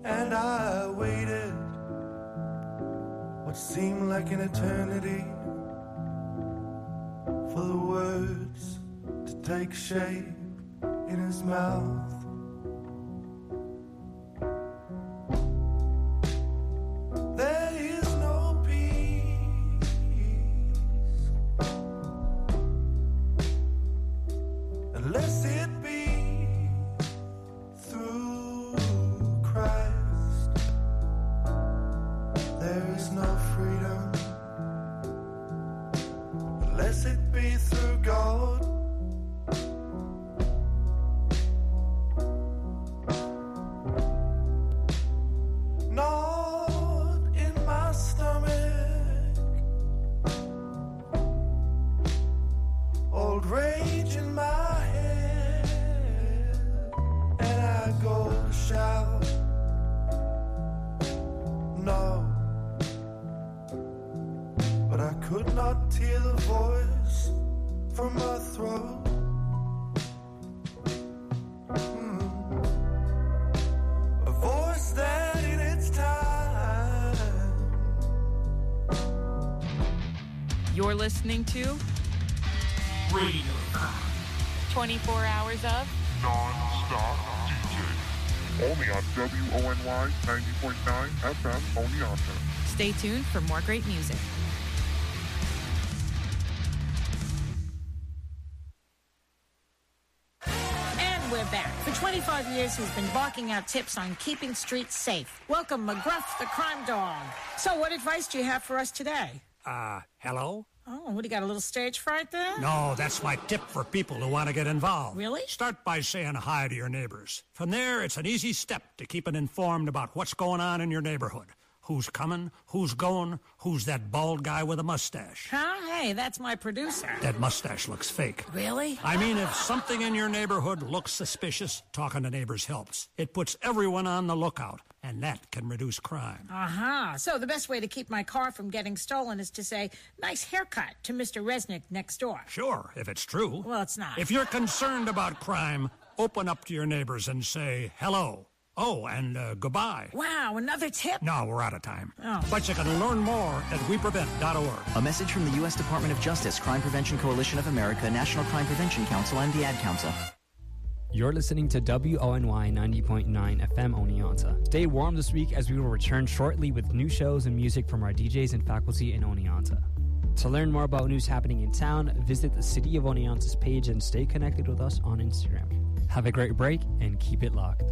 and I waited what seemed like an eternity for the words to take shape in his mouth. There is no peace unless it be through Christ. There is no freedom unless it be through God. Not in my stomach, old rage in my head, and I go to shout, no, but I could not tear the voice from my throat. A voice that in its time. You're listening to Radio 24 hours of non-stop DJ. Only on WONY 90.9 FM Oneonta. Stay tuned for more great music. And we're back. For 25 years, he's been barking out tips on keeping streets safe. Welcome, McGruff, the crime dog. So what advice do you have for us today? Hello? Oh, what, do you got a little stage fright there? No, that's my tip for people who want to get involved. Really? Start by saying hi to your neighbors. From there, it's an easy step to keeping informed about what's going on in your neighborhood. Who's coming, who's going, who's that bald guy with a mustache. Huh? Hey, that's my producer. That mustache looks fake. Really? I mean, if something in your neighborhood looks suspicious, talking to neighbors helps. It puts everyone on the lookout, and that can reduce crime. Uh-huh. So the best way to keep my car from getting stolen is to say, nice haircut to Mr. Resnick next door. Sure, if it's true. Well, it's not. If you're concerned about crime, open up to your neighbors and say hello. Oh, and goodbye. Wow, another tip? No, we're out of time. Oh. But you can learn more at weprevent.org. A message from the U.S. Department of Justice, Crime Prevention Coalition of America, National Crime Prevention Council, and the Ad Council. You're listening to WONY 90.9 FM Oneonta. Stay warm this week as we will return shortly with new shows and music from our DJs and faculty in Oneonta. To learn more about news happening in town, visit the City of Oneonta's page and stay connected with us on Instagram. Have a great break and keep it locked.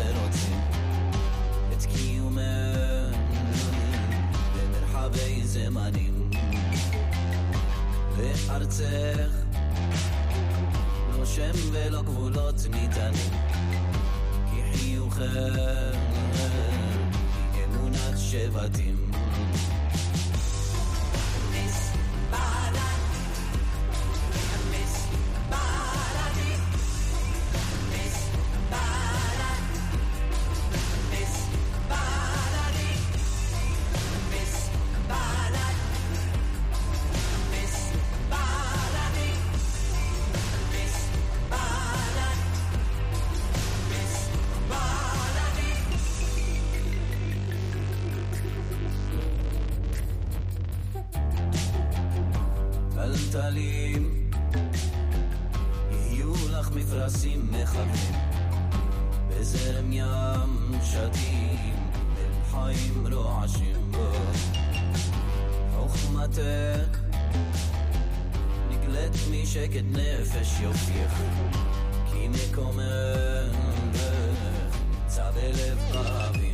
ורוצים את קיומנו במרחבי זמנים לארצך לא שם ולא גבולות ניתנים כי חיוכך אמונת שבטים טלטלים יהיו לך מפרשים מחבלים בזרם ים שתים בין חיים רועשים חוכמתך נגלית משקט נפש יופייך כי מקומך נמצא בלב אביב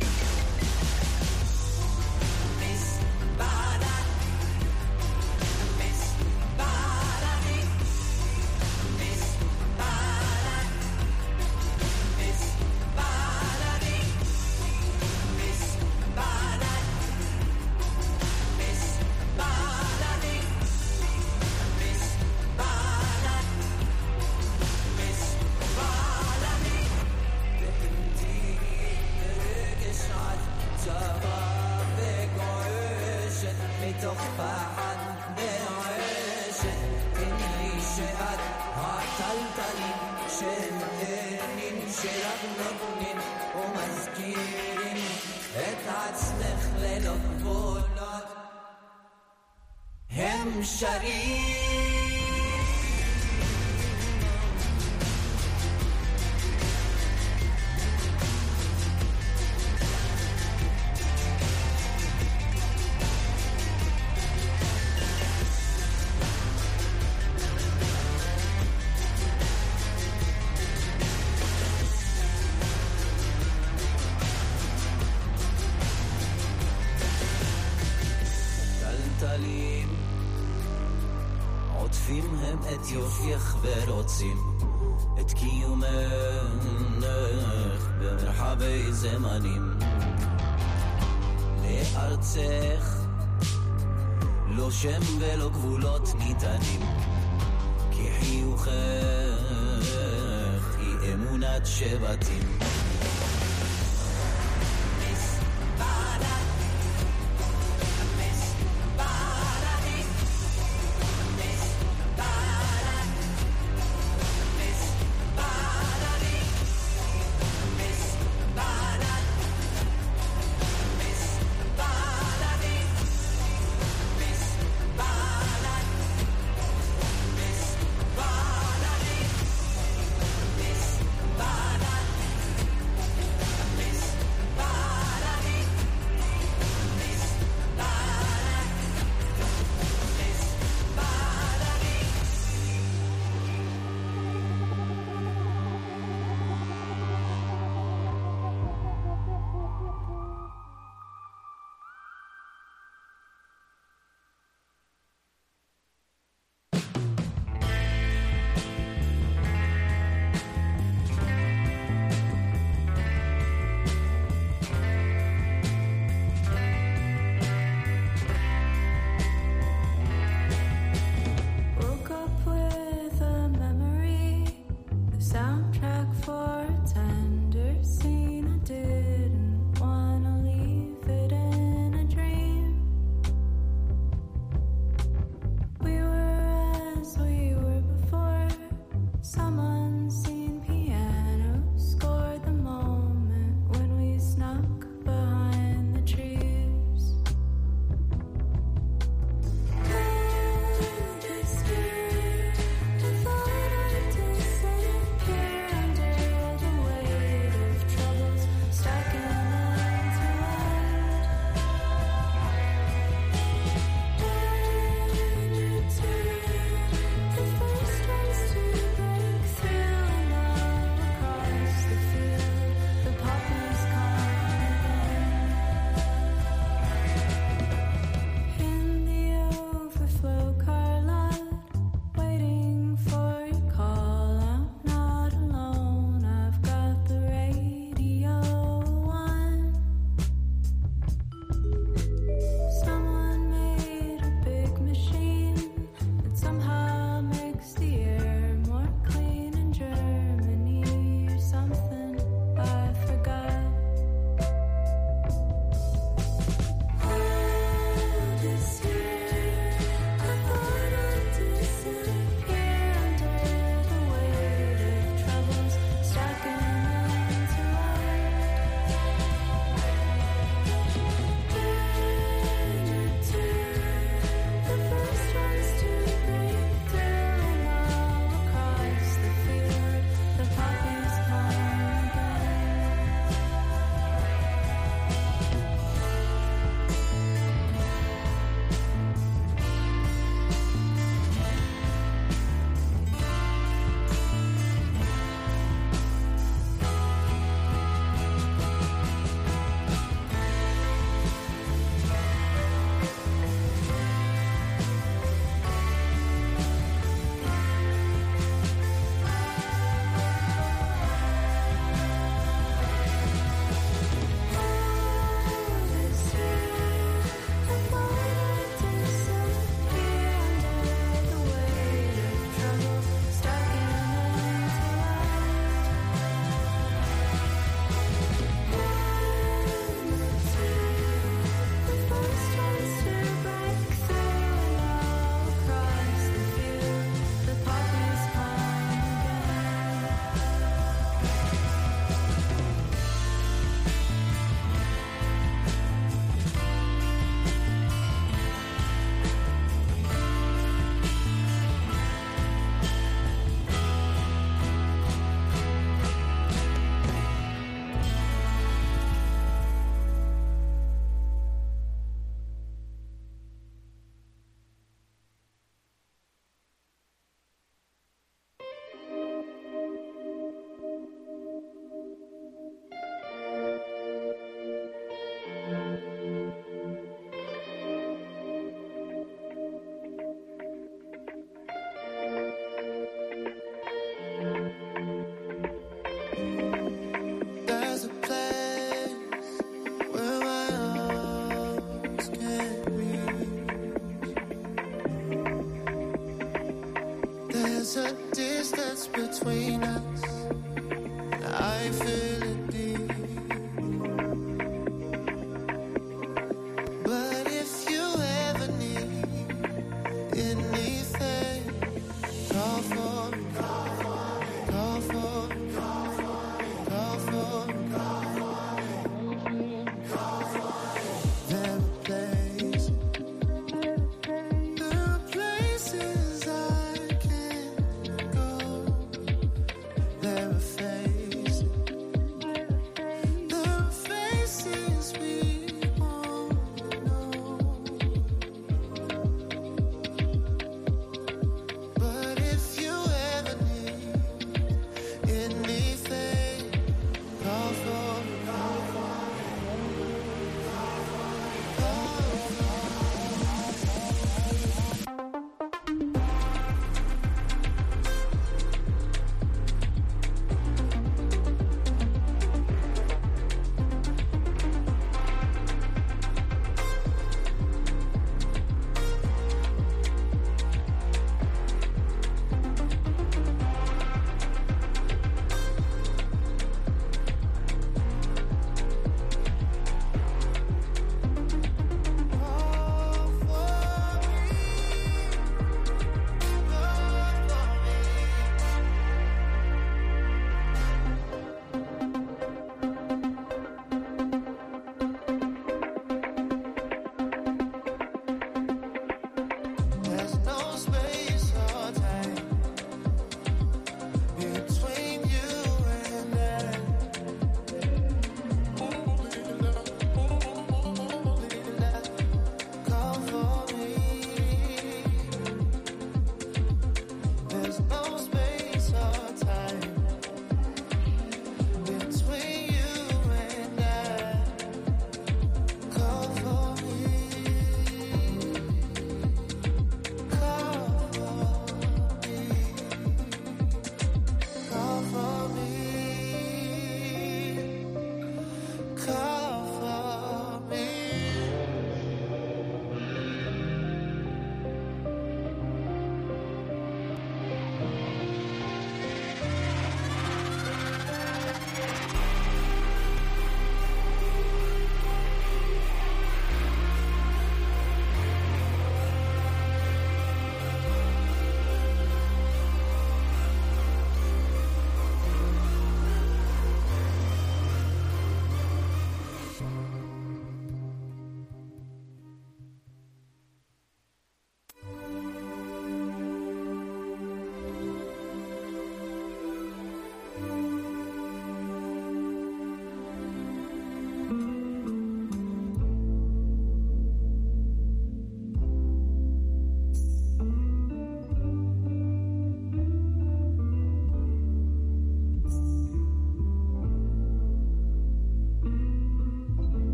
את יופייך ורוצים את קיומך במרחבי זמנים לארצך לא שם ולא גבולות ניתנים כי חיוכך היא אמונת שבטים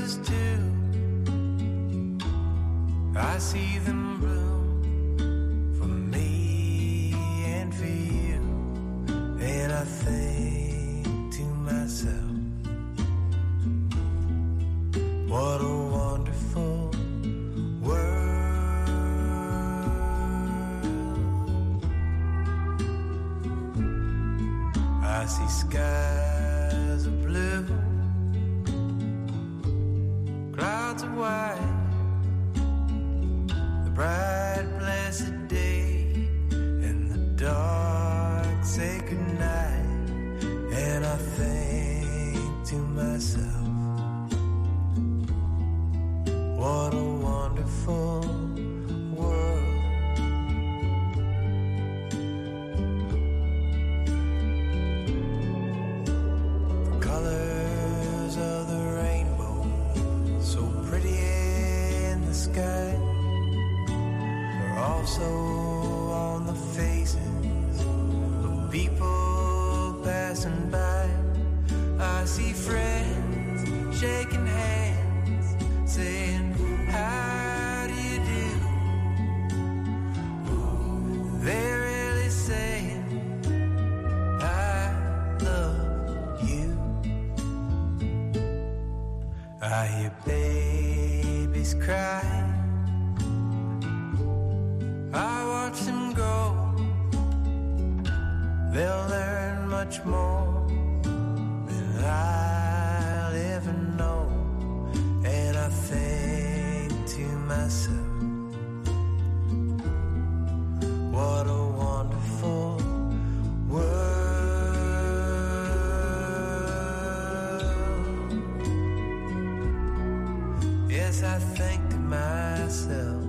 roses too. I see them bloom for me and for you. And I think to myself, what a wonderful world. I see skies of blue, clouds of white, the bright blessed day and the dark sacred night. And I think to myself, what a wonderful world. The colors of the rainbow, so pretty in the sky, are also on the faces of people passing by. I see friends shaking hands, saying, how do you do? They're really saying, I love you. I hear babies cry, I watch them grow. They'll learn much more than I'll ever know. And I think to myself, what a wonderful world. Yes, I think to myself,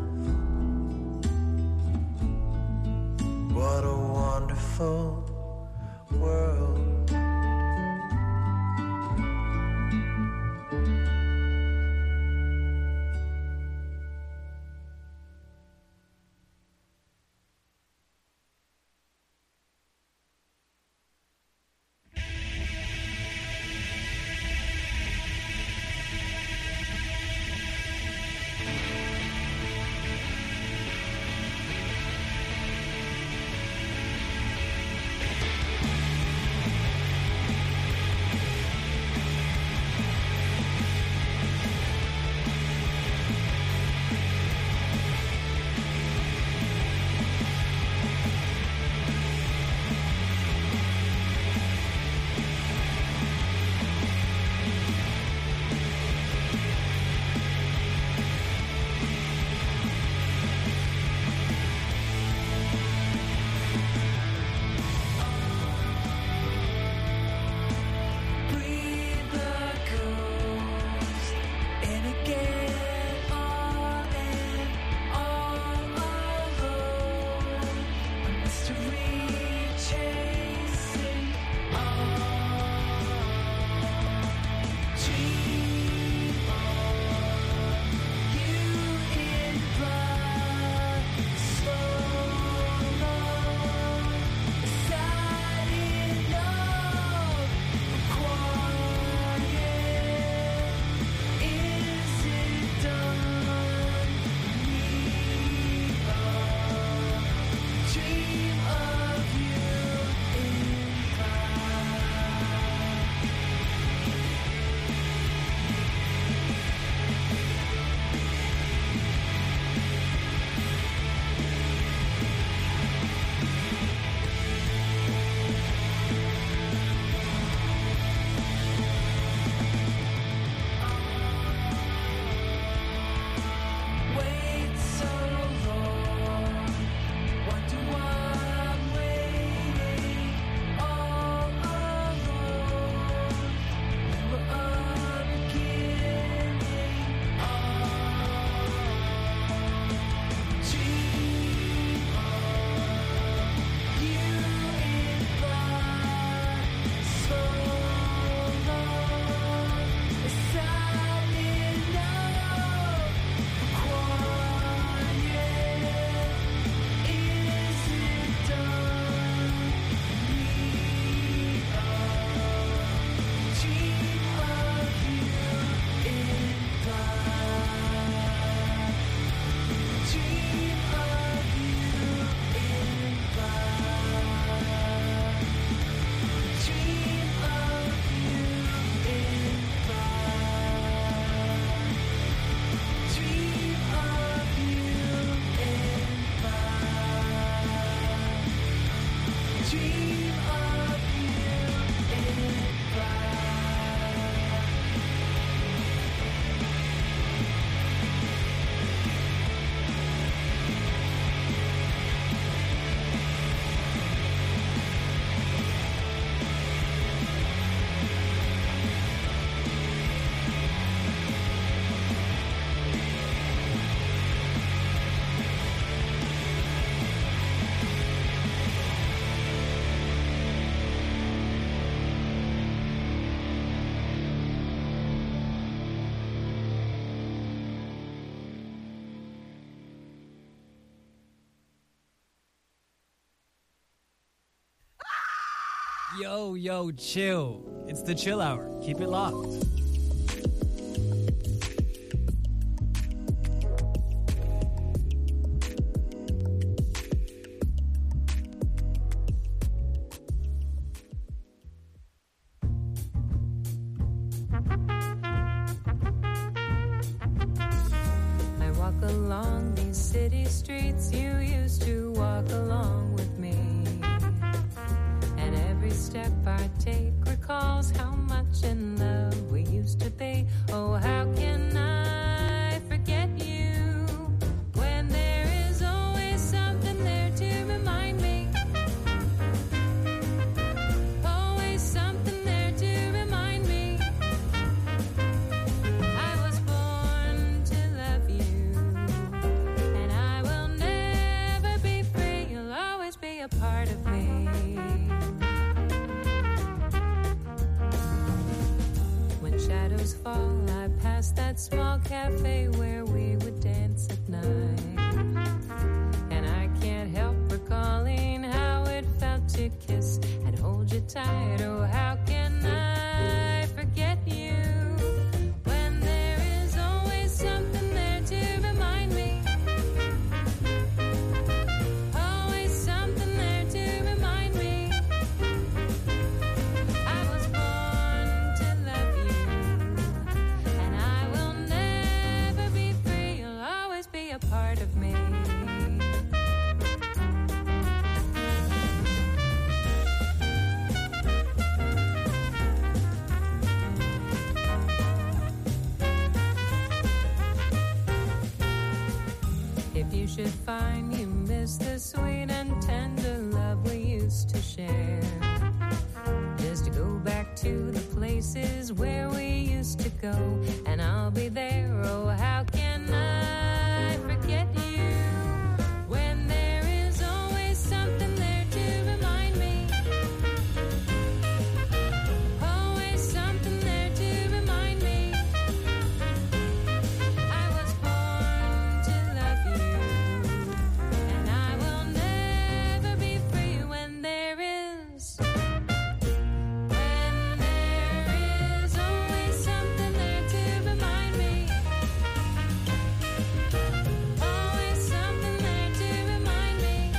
what a wonderful world. Yo, chill. It's the Chill Hour. Keep it locked. I walk along these city streets you used to walk along with me. And every step I take recalls how much in love we used to be. Oh, how can I forget you when there is always something there to remind me? Always something there to remind me. I was born to love you, and I will never be free. You'll always be a part of me. Shadows fall, I pass that small cafe where we would dance at night. And I can't help recalling how it felt to kiss and hold you tight. Oh, how can I forget you when there is always something there to remind me? Always something there to remind me. I was born to love you, and I will never be free. You'll always be a part of me. If you should find you miss the sweet and tender love we used to share, just to go back to the places where we used to go, and I'll be there. Oh, how can I forget you when there is always something there to remind me? Always something there to remind me. I was born to love you, and I will never be free when there is always something there to remind me. Always something there to remind me.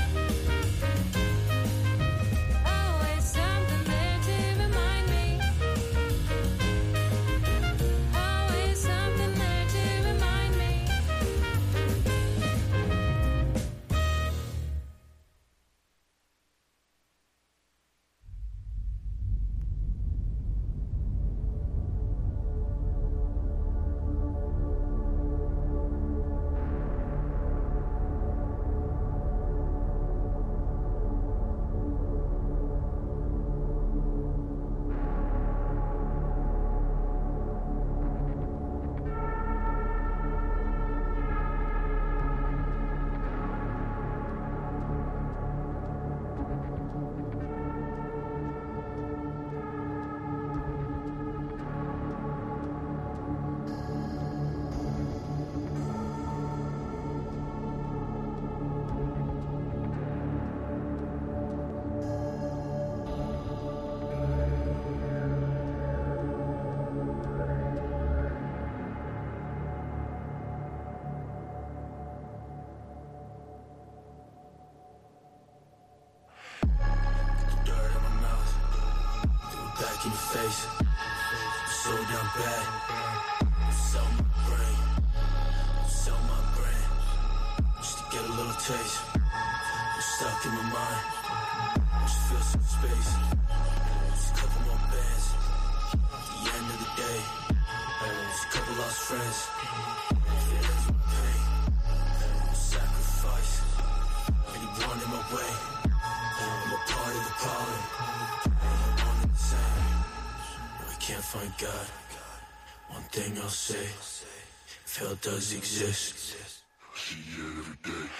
Always something there to remind me. Always something there to remind me. Dirt in my mouth, threw it back in your face. So down bad, sell my brain, sell my brain, just to get a little taste. You're stuck in my mind, just feel some space. Just a couple more bands, at the end of the day, just a couple lost friends. Feelings with pain, sacrifice, anyone in my way. I'm a part of the problem. I'm one and the same. No, we can't find God. One thing I'll say, if hell does exist, I'll see it every day.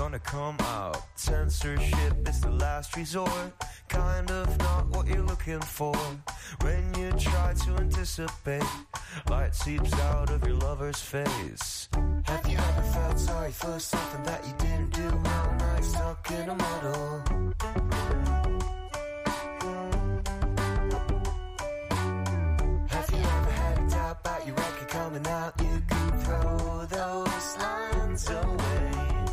gonna come out. Censorship is the last resort, kind of not what you're looking for. When you try to anticipate, light seeps out of your lover's face. Have you ever felt sorry for something that you didn't do wrong, like stuck in a muddle? Have you ever had a doubt about your record coming out? You could throw those lines away.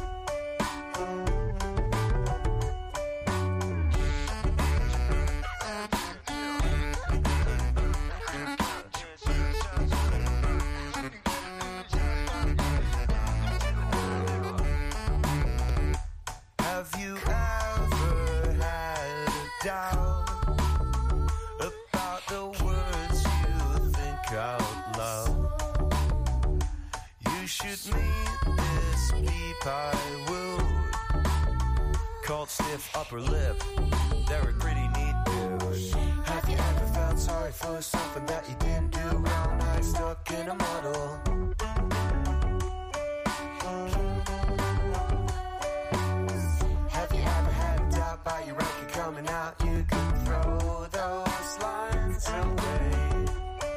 Have you ever had a doubt about the words you think out loud? You should meet this peep I wooed, called Stiff Upper Lip. They're a pretty neat dude. Have you ever felt sorry for something that you didn't do wrong, like stuck in a muddle? Have you ever had a doubt about your record coming out? You can throw those lines away.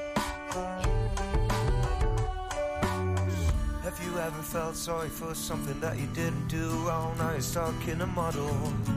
Have you ever felt sorry for something that you didn't do wrong, now you're stuck in a muddle?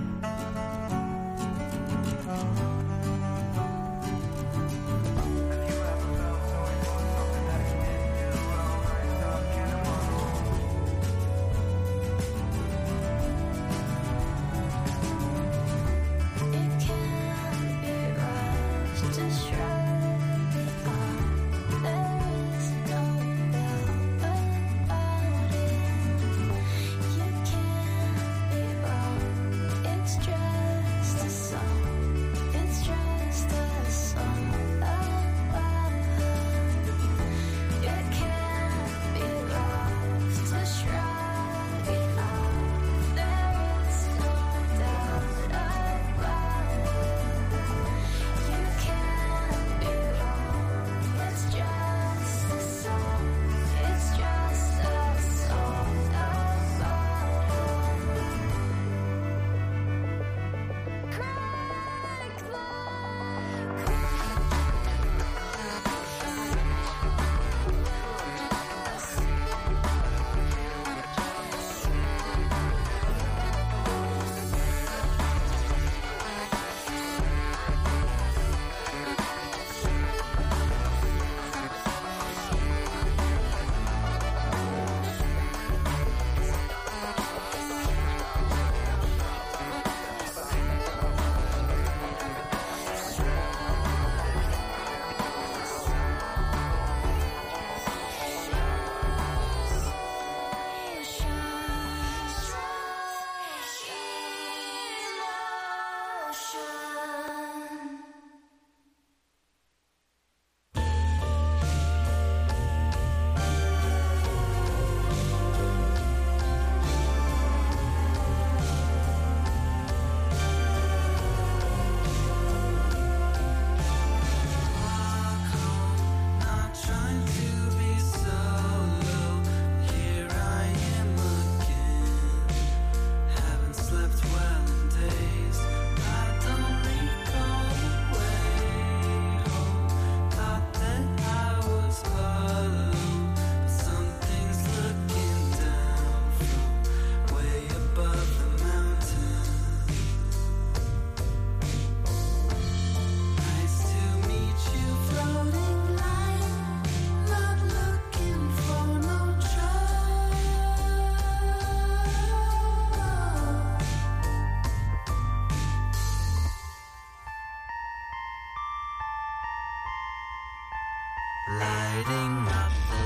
Lighting up the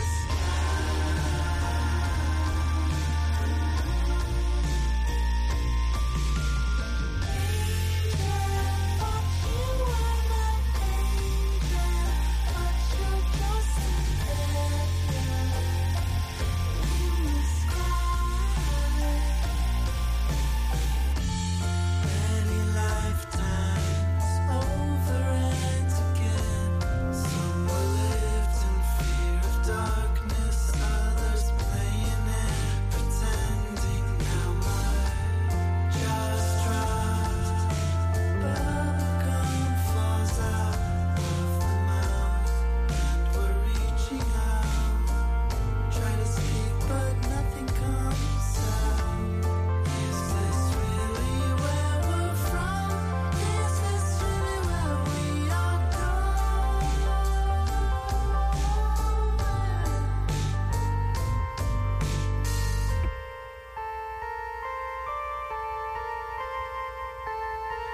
Over and again, some were lived in fear of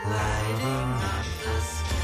lighting up the sky.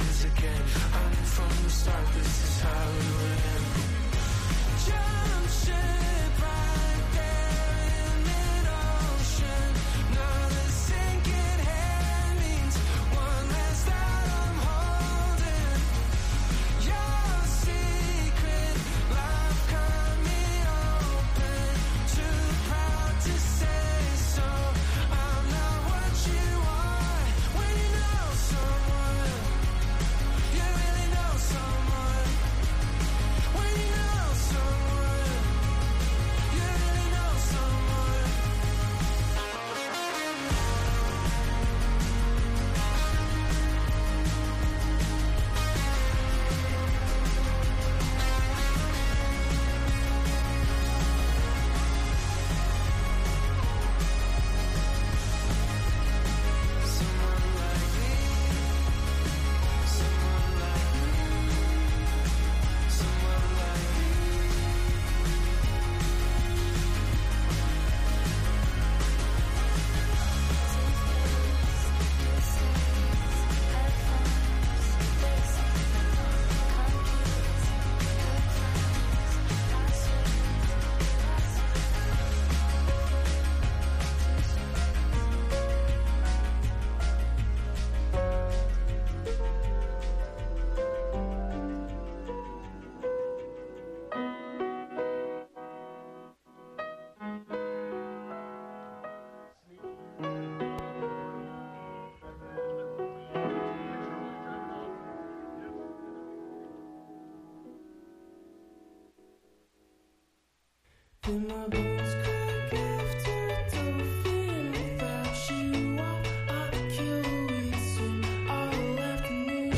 begins again. I knew from the start this is how it would end. Jump ship right there in mid-ocean. Now the sinking hand means one less that I'm holding. Your secret life cut me open. Too proud to say so. I'm not what you want. When you know someone, you really know someone. When you know someone, you really know someone. Someone like me, someone like me, someone like me. In my bones crack after double feeling without you. I'll kill we swim all afternoon.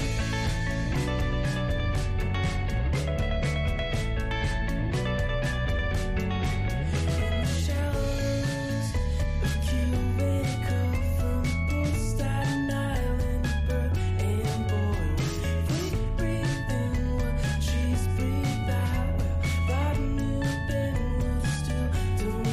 In the shallows of Cuba from both Staten Island, Perth and Boy. We breathe in what she's breathed out. Well, God knew Ben was still doing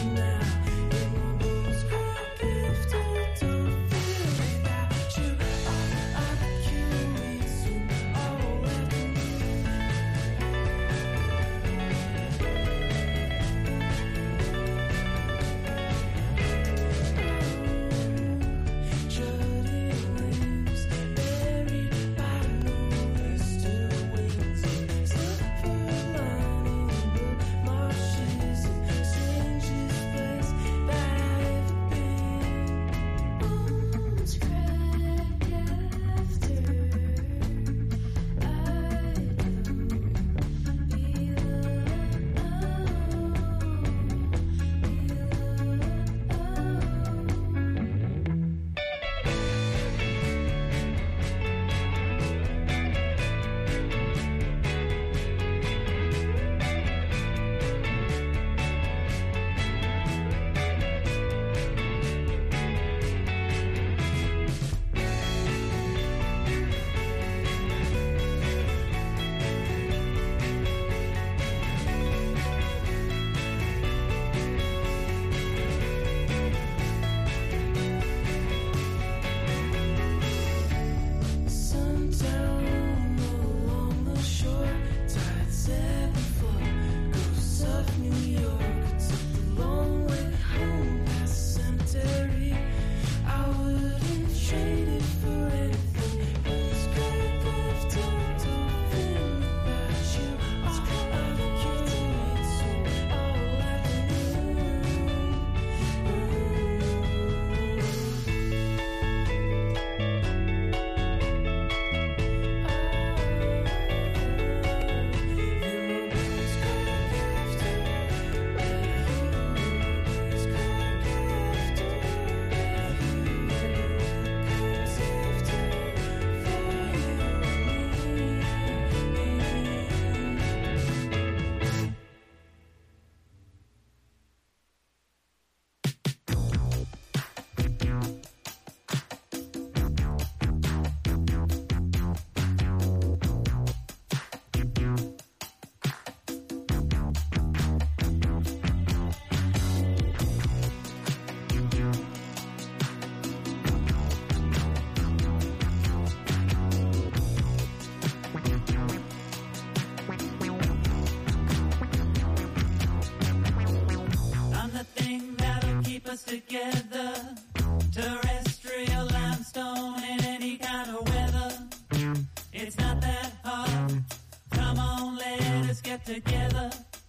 together. Terrestrial limestone in any kind of weather. It's not that hard. Come on, let us get together.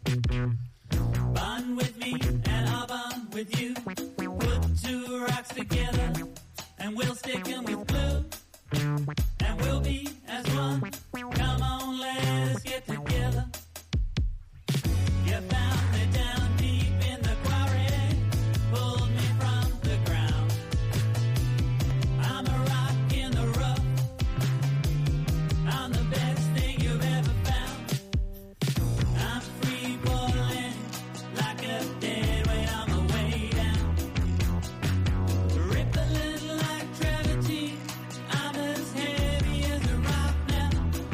Bond with me and I'll bond with you. Put two rocks together and we'll stick them with glue. And we'll be as one. Come on, let us get together. You found me down deep in the quarry, pulled me from the ground. I'm a rock in the rough. I'm the best thing you've ever found. I'm free falling like a dead weight on the way down. Rippling like gravity. I'm as heavy as a rock now.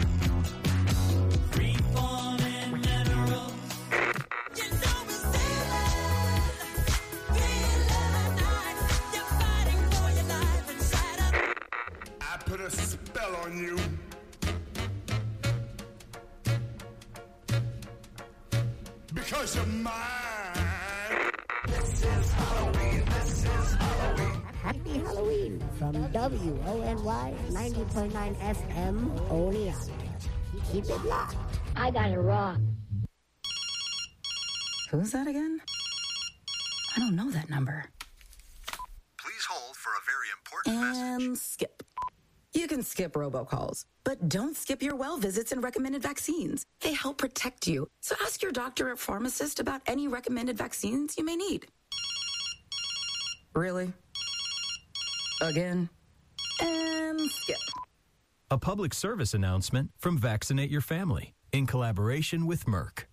Free falling minerals. You know we're sailing 311 nights. You're fighting for your life inside of. I put a spell on you. Because you're mine. This is Halloween. This is Halloween. Happy Halloween from WONY 90.9 FM Oneonta. Keep it locked. I got it wrong. Who's that again? I don't know that number. Please hold for a very important message. And skip. You can skip robocalls, but don't skip your well visits and recommended vaccines. They help protect you. So ask your doctor or pharmacist about any recommended vaccines you may need. Really? Again? And skip. A public service announcement from Vaccinate Your Family in collaboration with Merck.